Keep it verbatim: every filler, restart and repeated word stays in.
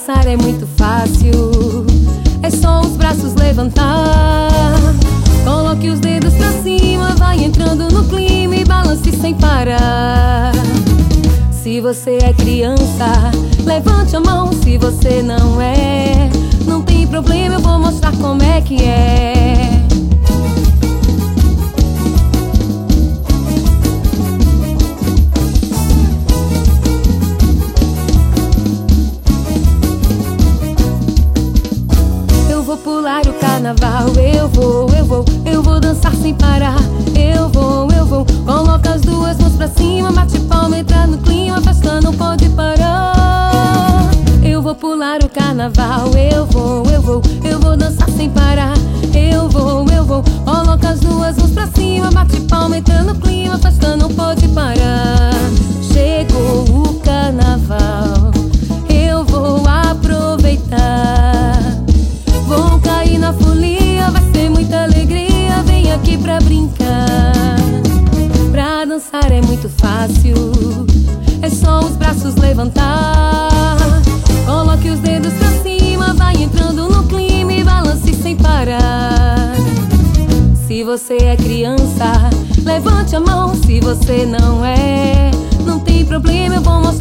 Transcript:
dançar é muito fácil, é só os braços levantar. Coloque os dedos pra cima, vai entrando no clima e balance sem parar. Se você é criança, levante a mão. Se você não é, não tem problema, eu vou mostrar como é que é. Eu vou pular o carnaval, eu vou, eu vou, eu vou dançar sem parar. Eu vou, eu vou, coloca as duas mãos pra cima, bate palma, entra no clima, a festa não pode parar. Eu vou pular o carnaval, eu vou, eu vou, eu vou dançar sem parar. Eu vou, eu vou, coloca as duas mãos pra cima, bate palma, entra no clima, a festa não pode parar. Chegou o carnaval, eu vou aproveitar. Vou cair na folia, vai ser muita alegria, vem aqui pra brincar. Pra dançar é muito fácil, é só os braços levantar. Coloque os dedos pra cima, vai entrando no clima e balance sem parar. Se você é criança, levante a mão. Se você não é, não tem problema, eu vou mostrar